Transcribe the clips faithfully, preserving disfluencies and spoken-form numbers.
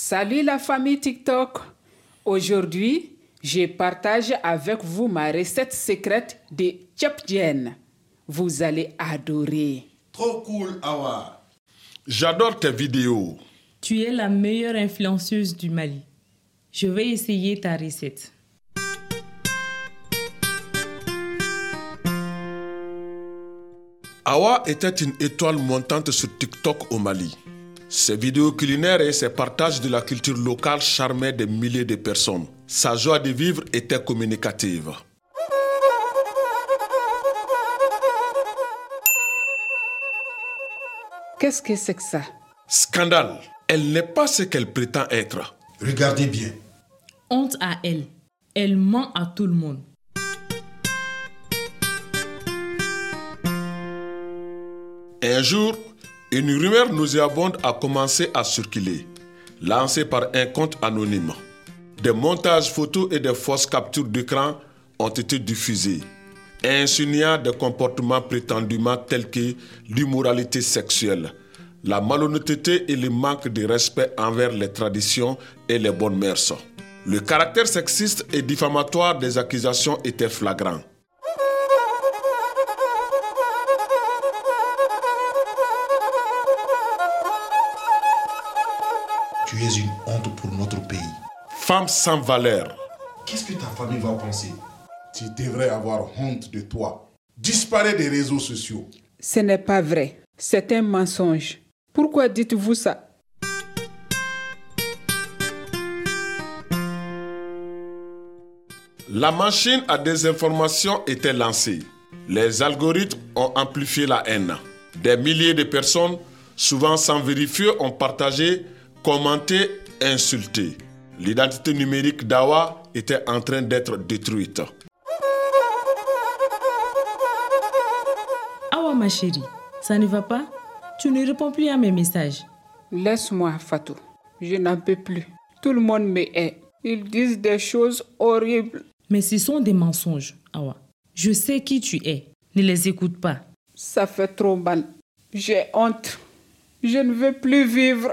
Salut la famille TikTok. Aujourd'hui, je partage avec vous ma recette secrète de tchapdjen. Vous allez adorer. Trop cool, Awa. J'adore tes vidéos. Tu es la meilleure influenceuse du Mali. Je vais essayer ta recette. Awa était une étoile montante sur TikTok au Mali. Ses vidéos culinaires et ses partages de la culture locale charmaient des milliers de personnes. Sa joie de vivre était communicative. Qu'est-ce que c'est que ça? Scandale. Elle n'est pas ce qu'elle prétend être. Regardez bien. Honte à elle. Elle ment à tout le monde. Un jour, une rumeur nauséabonde a commencé à circuler, lancée par un compte anonyme. Des montages photos et des fausses captures d'écran ont été diffusés, insinuant des comportements prétendument tels que l'immoralité sexuelle, la malhonnêteté et le manque de respect envers les traditions et les bonnes mœurs. Le caractère sexiste et diffamatoire des accusations était flagrant. Tu es une honte pour notre pays. Femme sans valeur. Qu'est-ce que ta famille va penser? Tu devrais avoir honte de toi. Disparais des réseaux sociaux. Ce n'est pas vrai. C'est un mensonge. Pourquoi dites-vous ça? La machine à désinformation était lancée. Les algorithmes ont amplifié la haine. Des milliers de personnes, souvent sans vérifier, ont partagé, commenté, insulté. L'identité numérique d'Awa était en train d'être détruite. Awa, ma chérie, ça ne va pas? Tu ne réponds plus à mes messages. Laisse-moi, Fatou. Je n'en peux plus. Tout le monde me hait. Ils disent des choses horribles. Mais ce sont des mensonges, Awa. Je sais qui tu es. Ne les écoute pas. Ça fait trop mal. J'ai honte. Je ne veux plus vivre.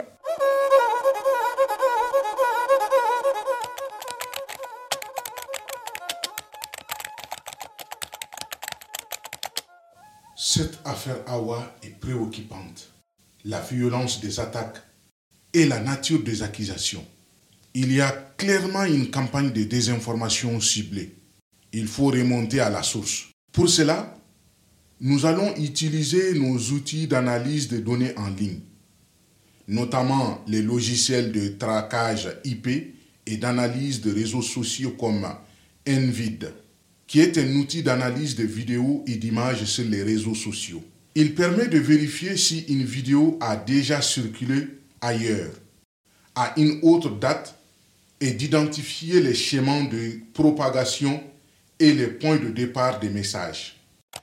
Cette affaire Awa est préoccupante. La violence des attaques et la nature des accusations. Il y a clairement une campagne de désinformation ciblée. Il faut remonter à la source. Pour cela, nous allons utiliser nos outils d'analyse de données en ligne, notamment les logiciels de traçage I P et d'analyse de réseaux sociaux comme Nvid, qui est un outil d'analyse de vidéos et d'images sur les réseaux sociaux. Il permet de vérifier si une vidéo a déjà circulé ailleurs, à une autre date, et d'identifier les schémas de propagation et les points de départ des messages.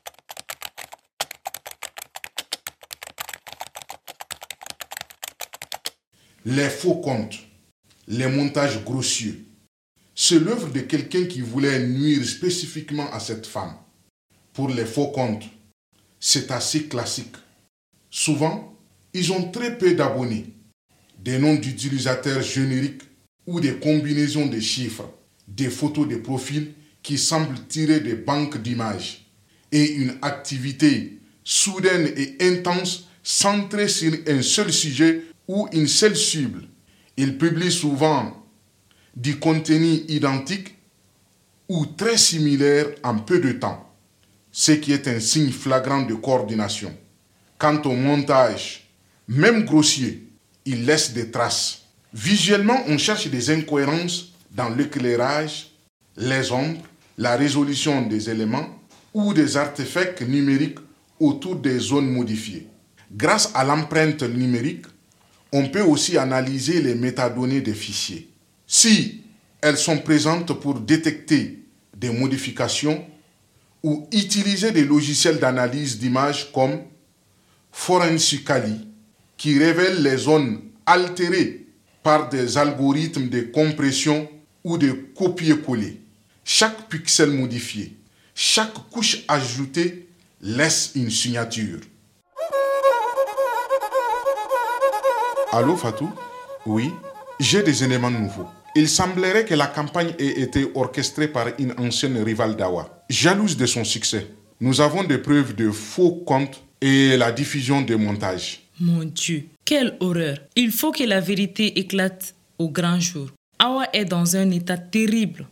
Les faux comptes, les montages grossiers, c'est l'œuvre de quelqu'un qui voulait nuire spécifiquement à cette femme. Pour les faux comptes, c'est assez classique. Souvent, ils ont très peu d'abonnés, des noms d'utilisateurs génériques ou des combinaisons de chiffres, des photos de profil qui semblent tirer des banques d'images et une activité soudaine et intense centrée sur un seul sujet ou une seule cible. Ils publient souvent du contenu identique ou très similaire en peu de temps, ce qui est un signe flagrant de coordination. Quant au montage, même grossier, il laisse des traces. Visuellement, on cherche des incohérences dans l'éclairage, les ombres, la résolution des éléments ou des artefacts numériques autour des zones modifiées. Grâce à l'empreinte numérique, on peut aussi analyser les métadonnées des fichiers. Si elles sont présentes pour détecter des modifications ou utiliser des logiciels d'analyse d'images comme Forensically, qui révèlent les zones altérées par des algorithmes de compression ou de copier-coller. Chaque pixel modifié, chaque couche ajoutée laisse une signature. Allô Fatou? Oui, J'ai des éléments nouveaux. Il semblerait que la campagne ait été orchestrée par une ancienne rivale d'Awa, jalouse de son succès. Nous avons des preuves de faux comptes et la diffusion de montages. Mon Dieu, quelle horreur. Il faut que la vérité éclate au grand jour. Awa est dans un état terrible.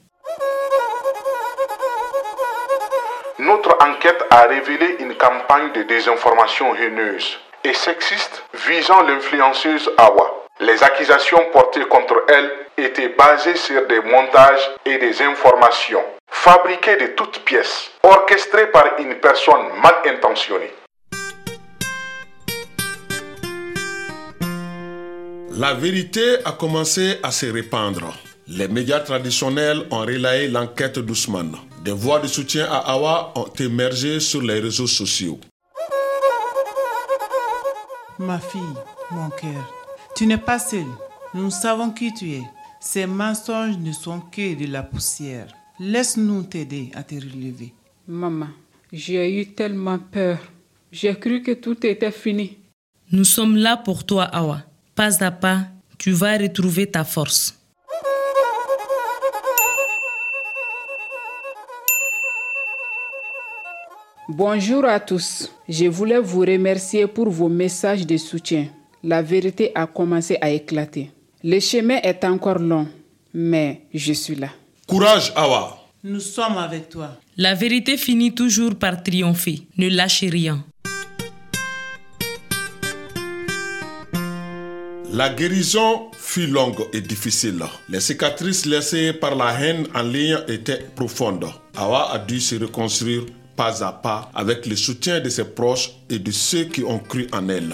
Notre enquête a révélé une campagne de désinformation haineuse et sexiste visant l'influenceuse Awa. Les accusations portées contre elle étaient basées sur des montages et des informations fabriquées de toutes pièces, orchestrées par une personne mal intentionnée. La vérité a commencé à se répandre. Les médias traditionnels ont relayé l'enquête d'Ousmane. Des voix de soutien à Awa ont émergé sur les réseaux sociaux. Ma fille, mon cœur, tu n'es pas seule. Nous savons qui tu es. Ces mensonges ne sont que de la poussière. Laisse-nous t'aider à te relever. Maman, j'ai eu tellement peur. J'ai cru que tout était fini. Nous sommes là pour toi, Awa. Pas à pas, tu vas retrouver ta force. Bonjour à tous. Je voulais vous remercier pour vos messages de soutien. La vérité a commencé à éclater. Le chemin est encore long, mais je suis là. Courage, Awa. Nous sommes avec toi. La vérité finit toujours par triompher. Ne lâchez rien. La guérison fut longue et difficile. Les cicatrices laissées par la haine en ligne étaient profondes. Awa a dû se reconstruire pas à pas avec le soutien de ses proches et de ceux qui ont cru en elle.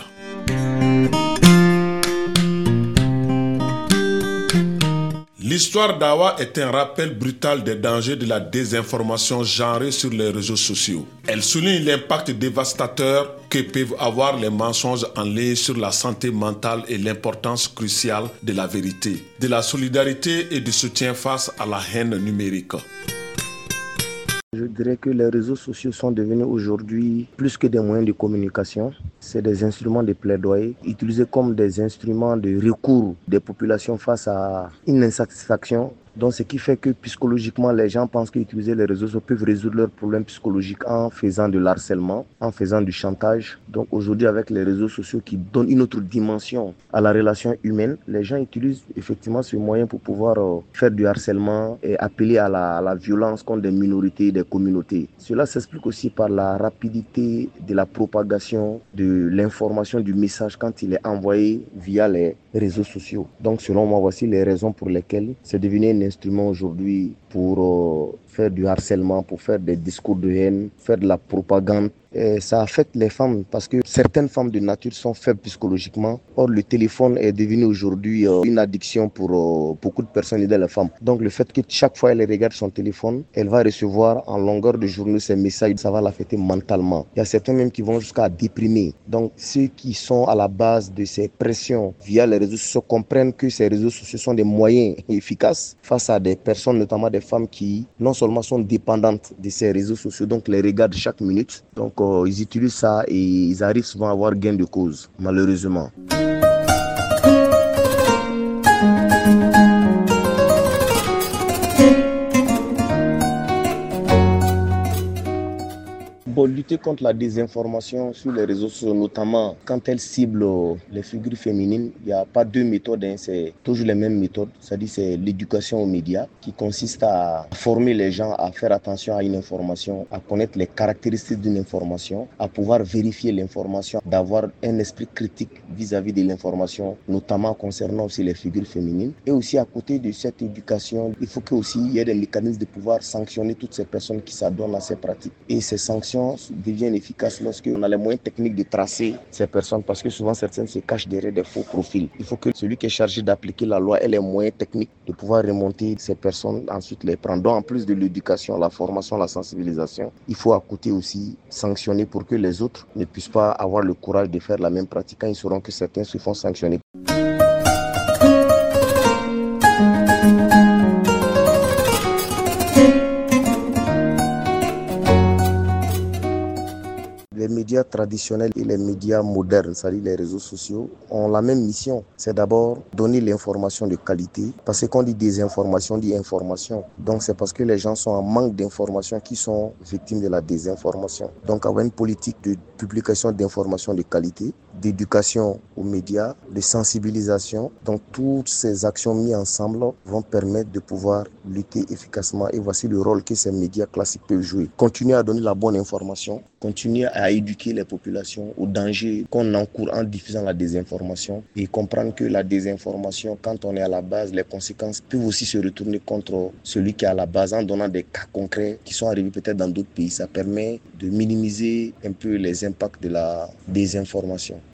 L'histoire d'Awa est un rappel brutal des dangers de la désinformation genrée sur les réseaux sociaux. Elle souligne l'impact dévastateur que peuvent avoir les mensonges en ligne sur la santé mentale et l'importance cruciale de la vérité, de la solidarité et du soutien face à la haine numérique. Je dirais que les réseaux sociaux sont devenus aujourd'hui plus que des moyens de communication. C'est des instruments de plaidoyer utilisés comme des instruments de recours des populations face à une insatisfaction. Donc, ce qui fait que psychologiquement, les gens pensent qu'utiliser les réseaux sociaux peuvent résoudre leurs problèmes psychologiques en faisant de l'harcèlement, en faisant du chantage. Donc, aujourd'hui, avec les réseaux sociaux qui donnent une autre dimension à la relation humaine, les gens utilisent effectivement ce moyen pour pouvoir euh, faire du harcèlement et appeler à la, à la violence contre des minorités et des communautés. Cela s'explique aussi par la rapidité de la propagation de l'information, du message quand il est envoyé via les réseaux sociaux. Donc, selon moi, voici les raisons pour lesquelles c'est devenu un instrument aujourd'hui pour euh, faire du harcèlement, pour faire des discours de haine, faire de la propagande. Et ça affecte les femmes parce que certaines femmes de nature sont faibles psychologiquement. Or, le téléphone est devenu aujourd'hui euh, une addiction pour euh, beaucoup de personnes et les femmes. Donc, le fait que chaque fois elle regarde son téléphone, elle va recevoir en longueur de journée ces messages, ça va l'affecter mentalement. Il y a certains même qui vont jusqu'à déprimer. Donc, ceux qui sont à la base de ces pressions via les réseaux sociaux comprennent que ces réseaux sociaux sont des moyens efficaces face à des personnes, notamment des femmes qui non seulement sont dépendantes de ces réseaux sociaux, donc les regardent chaque minute. Donc, euh, ils utilisent ça et ils arrivent souvent à avoir gain de cause, malheureusement. Pour lutter contre la désinformation sur les réseaux sociaux, notamment quand elle cible les figures féminines, il n'y a pas deux méthodes, hein, c'est toujours les mêmes méthodes. C'est-à-dire c'est l'éducation aux médias qui consiste à former les gens à faire attention à une information, à connaître les caractéristiques d'une information, à pouvoir vérifier l'information, d'avoir un esprit critique vis-à-vis de l'information, notamment concernant aussi les figures féminines. Et aussi à côté de cette éducation, il faut qu'il y ait des mécanismes de pouvoir sanctionner toutes ces personnes qui s'adonnent à ces pratiques. Et ces sanctions deviennent efficaces lorsqu'on a les moyens techniques de tracer ces personnes, parce que souvent certaines se cachent derrière des faux profils. Il faut que celui qui est chargé d'appliquer la loi ait les moyens techniques de pouvoir remonter ces personnes, ensuite les prendre. Donc en plus de l'éducation, la formation, la sensibilisation, il faut à côté aussi sanctionner pour que les autres ne puissent pas avoir le courage de faire la même pratique quand ils sauront que certains se font sanctionner. Les médias médias traditionnels et les médias modernes, c'est-à-dire les réseaux sociaux, ont la même mission. C'est d'abord donner l'information de qualité. Parce que quand on dit désinformation, on dit information. Donc c'est parce que les gens sont en manque d'information qui sont victimes de la désinformation. Donc avoir une politique de publication d'informations de qualité, d'éducation aux médias, de sensibilisation. Donc toutes ces actions mises ensemble vont permettre de pouvoir lutter efficacement. Et voici le rôle que ces médias classiques peuvent jouer. Continuer à donner la bonne information, continuer à éduquer les populations aux dangers qu'on encourt en diffusant la désinformation et comprendre que la désinformation, quand on est à la base, les conséquences peuvent aussi se retourner contre celui qui est à la base en donnant des cas concrets qui sont arrivés peut-être dans d'autres pays. Ça permet de minimiser un peu les impacts de la désinformation.